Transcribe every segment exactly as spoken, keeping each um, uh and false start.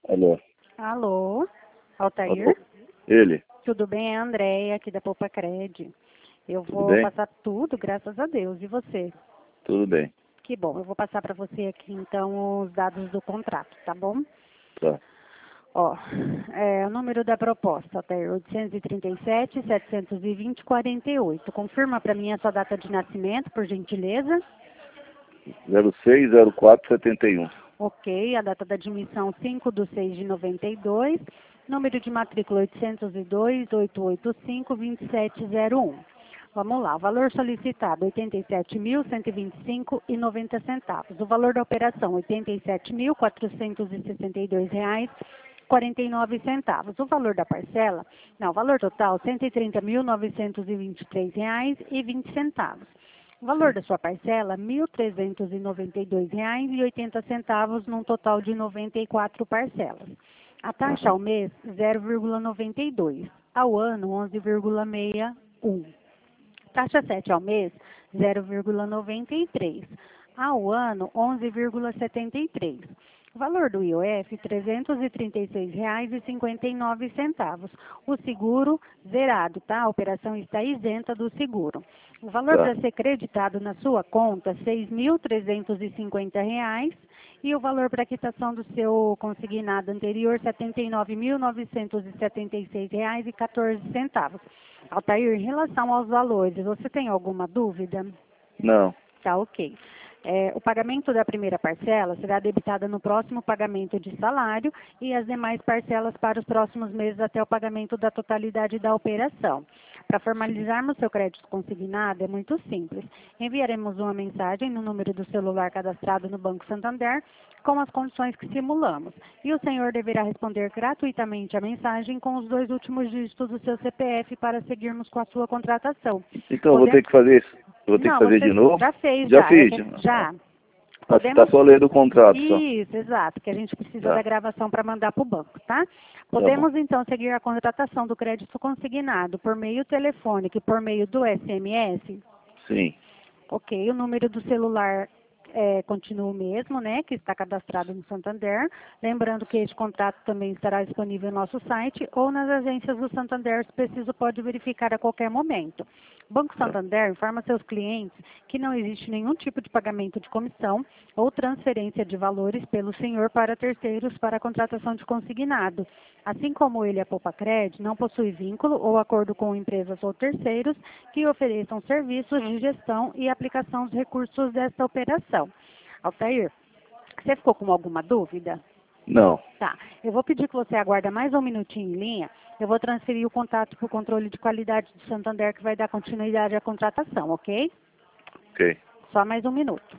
Alô? Alô, Altair? Alô? Ele? Tudo bem? É a Andréia, aqui da Poupa Cred. Eu Tudo vou bem? passar tudo, graças a Deus. E você? Tudo bem. Que bom. Eu vou passar para você aqui, então, os dados do contrato, tá bom? Tá. Ó, é, o número da proposta, Altair, oitocentos e trinta e sete, setecentos e vinte, quarenta e oito. Confirma para mim a sua data de nascimento, por gentileza. zero seis zero quatro setenta e um. Ok, a data da admissão cinco de seis de noventa e dois, número de matrícula oitocentos e dois, oitocentos e oitenta e cinco, vinte e sete zero um. Vamos lá, o valor solicitado oitenta e sete mil, cento e vinte e cinco reais e noventa centavos. O valor da operação oitenta e sete mil, quatrocentos e sessenta e dois reais e quarenta e nove centavos. O valor da parcela, não, o valor total cento e trinta mil, novecentos e vinte e três reais e vinte centavos. O valor Sim. da sua parcela, mil trezentos e noventa e dois reais e oitenta centavos, num total de noventa e quatro parcelas. A taxa Aham. ao mês, zero vírgula noventa e dois. Ao ano, onze vírgula sessenta e um. Taxa sete ao mês, zero vírgula noventa e três. Ao ano, onze vírgula setenta e três. O valor do I O F, trezentos e trinta e seis reais e cinquenta e nove centavos. O seguro zerado, tá? A operação está isenta do seguro. O valor Tá. para ser creditado na sua conta, seis mil trezentos e cinquenta reais. E o valor para quitação do seu consignado anterior, setenta e nove mil novecentos e setenta e seis reais e quatorze centavos. Altair, em relação aos valores, você tem alguma dúvida? Não. Tá, ok. É, o pagamento da primeira parcela será debitada no próximo pagamento de salário e as demais parcelas para os próximos meses até o pagamento da totalidade da operação. Para formalizarmos seu crédito consignado é muito simples. Enviaremos uma mensagem no número do celular cadastrado no Banco Santander com as condições que simulamos. E o senhor deverá responder gratuitamente a mensagem com os dois últimos dígitos do seu C P F para seguirmos com a sua contratação. Então eu vou ter Podemos... que fazer isso. Eu vou ter que Não, fazer você de novo? já fez, Já já. É fiz. que- Ah, já. ah, você está Podemos... só lendo o contrato só. Isso, exato, que a gente precisa da Tá. gravação para mandar para o banco, tá? Tá bom. Podemos, então, seguir a contratação do crédito consignado por meio telefônico e por meio do S M S? Sim. Ok, o número do celular é, continua o mesmo, né, que está cadastrado no Santander. Lembrando que este contrato também estará disponível no nosso site ou nas agências do Santander, se preciso pode verificar a qualquer momento. O Banco Tá. Santander informa seus clientes que não existe nenhum tipo de pagamento de comissão ou transferência de valores pelo senhor para terceiros para a contratação de consignado. Assim como ele, a Poupa-Cred, não possui vínculo ou acordo com empresas ou terceiros que ofereçam serviços de gestão e aplicação dos recursos desta operação. Altair, você ficou com alguma dúvida? Não. Tá. Eu vou pedir que você aguarde mais um minutinho em linha. Eu vou transferir o contato para o controle de qualidade do Santander, que vai dar continuidade à contratação, ok? Ok. Só mais um minuto.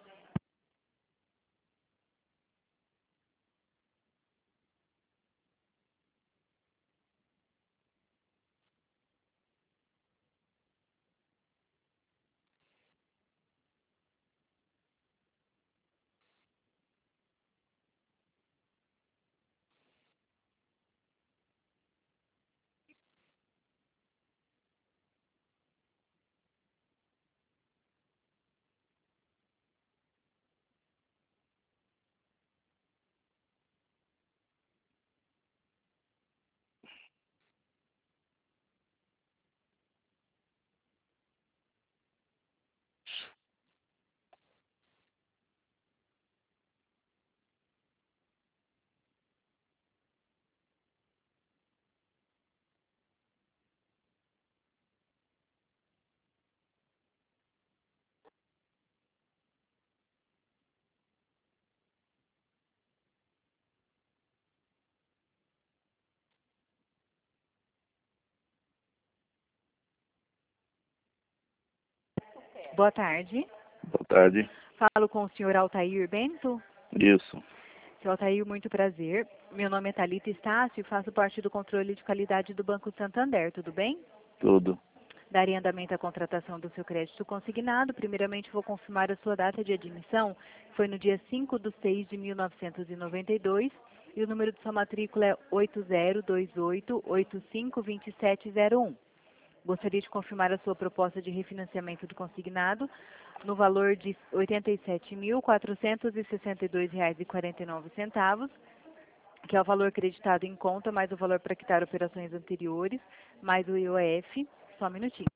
Boa tarde. Boa tarde. Falo com o senhor Altair Bento. Isso. Senhor Altair, muito prazer. Meu nome é Thalita Estácio e faço parte do controle de qualidade do Banco Santander, tudo bem? Tudo. Darei andamento à contratação do seu crédito consignado. Primeiramente, vou confirmar a sua data de admissão. Foi no dia cinco de seis de mil novecentos e noventa e dois e o número de sua matrícula é oito zero dois oito oito cinco dois sete zero um. Gostaria de confirmar a sua proposta de refinanciamento do consignado no valor de oitenta e sete mil quatrocentos e sessenta e dois reais e quarenta e nove centavos. que é o valor creditado em conta, mais o valor para quitar operações anteriores, mais o I O F. Só um minutinho.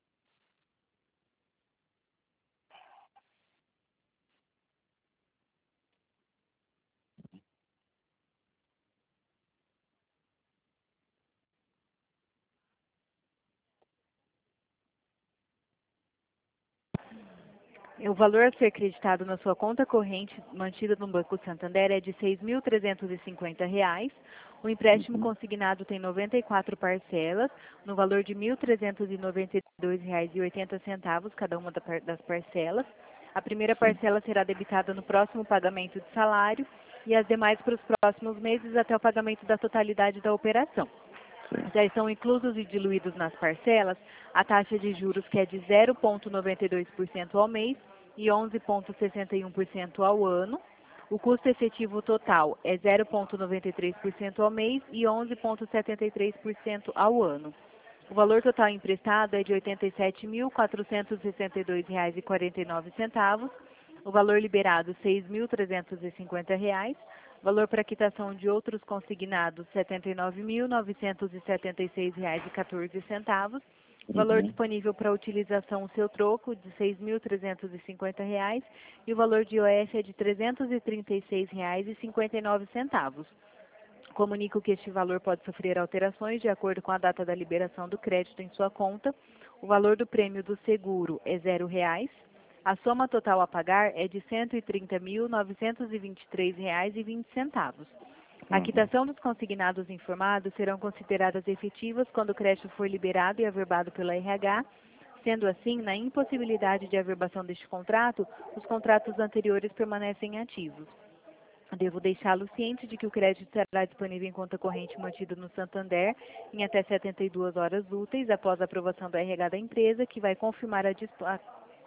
O valor a ser creditado na sua conta corrente mantida no Banco Santander é de seis mil trezentos e cinquenta reais. O empréstimo Uhum. consignado tem noventa e quatro parcelas, no valor de mil trezentos e noventa e dois reais e oitenta centavos cada uma das parcelas. A primeira Sim. parcela será debitada no próximo pagamento de salário e as demais para os próximos meses até o pagamento da totalidade da operação. Sim. Já estão inclusos e diluídos nas parcelas a taxa de juros, que é de zero vírgula noventa e dois por cento ao mês e onze vírgula sessenta e um por cento ao ano. O custo efetivo total é zero vírgula noventa e três por cento ao mês e onze vírgula setenta e três por cento ao ano. O valor total emprestado é de oitenta e sete mil quatrocentos e sessenta e dois reais e quarenta e nove centavos. O valor liberado, seis mil trezentos e cinquenta reais. Valor para quitação de outros consignados, setenta e nove mil novecentos e setenta e seis reais e quatorze centavos. Valor Uhum. disponível para utilização, o seu troco, de seis mil trezentos e cinquenta reais. E o valor de I O F é de trezentos e trinta e seis reais e cinquenta e nove centavos. Comunico que este valor pode sofrer alterações de acordo com a data da liberação do crédito em sua conta. O valor do prêmio do seguro é zero reais. A soma total a pagar é de cento e trinta mil novecentos e vinte e três reais e vinte centavos. A Uhum. quitação dos consignados informados serão consideradas efetivas quando o crédito for liberado e averbado pela R H. Sendo assim, na impossibilidade de averbação deste contrato, os contratos anteriores permanecem ativos. Devo deixá-lo ciente de que o crédito será disponível em conta corrente mantida no Santander em até setenta e duas horas úteis após a aprovação do R H da empresa, que vai confirmar a, disp a,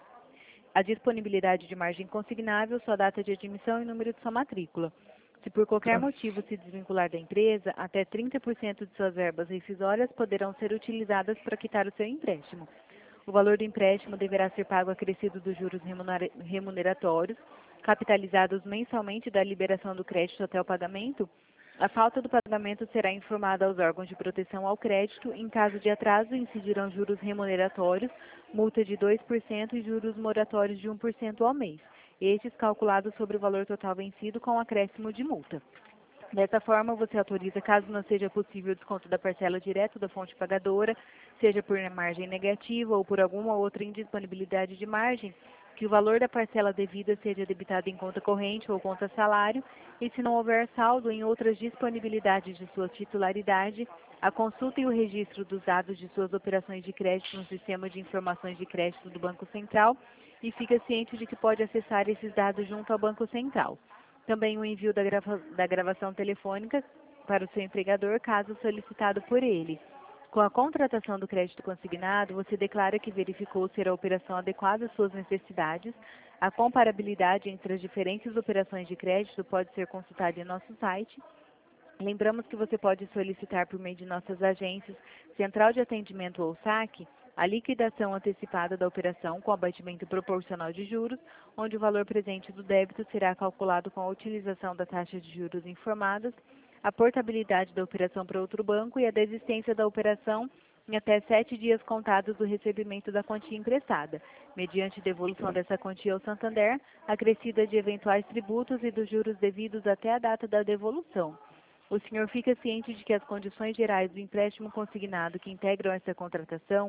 a disponibilidade de margem consignável, sua data de admissão e número de sua matrícula. Se por qualquer Tá. motivo se desvincular da empresa, até trinta por cento de suas verbas rescisórias poderão ser utilizadas para quitar o seu empréstimo. O valor do empréstimo deverá ser pago acrescido dos juros remuneratórios, capitalizados mensalmente da liberação do crédito até o pagamento. A falta do pagamento será informada aos órgãos de proteção ao crédito. Em caso de atraso, incidirão juros remuneratórios, multa de dois por cento e juros moratórios de um por cento ao mês, estes calculados sobre o valor total vencido com acréscimo de multa. Dessa forma, você autoriza, caso não seja possível o desconto da parcela direto da fonte pagadora, seja por margem negativa ou por alguma outra indisponibilidade de margem, que o valor da parcela devida seja debitado em conta corrente ou conta salário, e se não houver saldo em outras disponibilidades de sua titularidade, a consulta e o registro dos dados de suas operações de crédito no Sistema de Informações de Crédito do Banco Central, e fica ciente de que pode acessar esses dados junto ao Banco Central. Também o envio da, grava da gravação telefônica para o seu empregador, caso solicitado por ele. Com a contratação do crédito consignado, você declara que verificou ser a operação adequada às suas necessidades. A comparabilidade entre as diferentes operações de crédito pode ser consultada em nosso site. Lembramos que você pode solicitar por meio de nossas agências, Central de Atendimento ou saque, a liquidação antecipada da operação com abatimento proporcional de juros, onde o valor presente do débito será calculado com a utilização da taxa de juros informadas, a portabilidade da operação para outro banco e a desistência da operação em até sete dias contados do recebimento da quantia emprestada, mediante devolução dessa quantia ao Santander, acrescida de eventuais tributos e dos juros devidos até a data da devolução. O senhor fica ciente de que as condições gerais do empréstimo consignado que integram essa contratação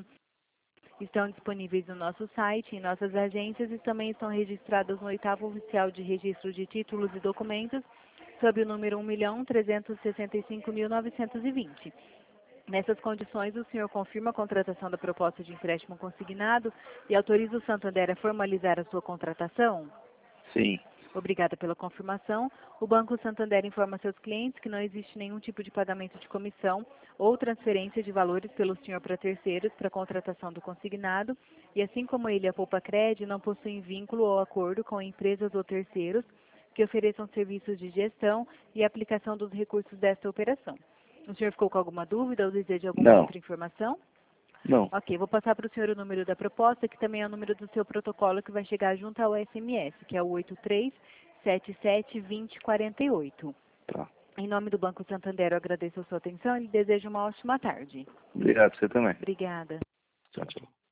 estão disponíveis no nosso site, em nossas agências e também estão registradas no oitavo oficial de registro de títulos e documentos, sob o número um milhão trezentos e sessenta e cinco mil novecentos e vinte. Nessas condições, o senhor confirma a contratação da proposta de empréstimo consignado e autoriza o Santander a formalizar a sua contratação? Sim. Obrigada pela confirmação. O Banco Santander informa seus clientes que não existe nenhum tipo de pagamento de comissão ou transferência de valores pelo senhor para terceiros para a contratação do consignado e, assim como ele, a Poupa-Cred não possuem vínculo ou acordo com empresas ou terceiros que ofereçam serviços de gestão e aplicação dos recursos desta operação. O senhor ficou com alguma dúvida ou deseja alguma Não. outra informação? Não. Ok, vou passar para o senhor o número da proposta, que também é o número do seu protocolo, que vai chegar junto ao S M S, que é o oito três sete sete dois zero quatro oito. Tá. Em nome do Banco Santander, eu agradeço a sua atenção e desejo uma ótima tarde. Obrigado, você também. Obrigada. Tchau, tchau.